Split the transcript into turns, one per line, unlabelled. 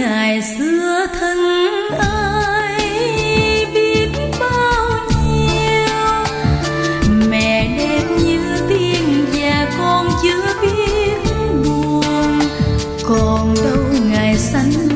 ngày xưa thân ai biết bao nhiêu. Mẹ đẹp như tiên và con chưa biết buồn, còn đâu ngày xanh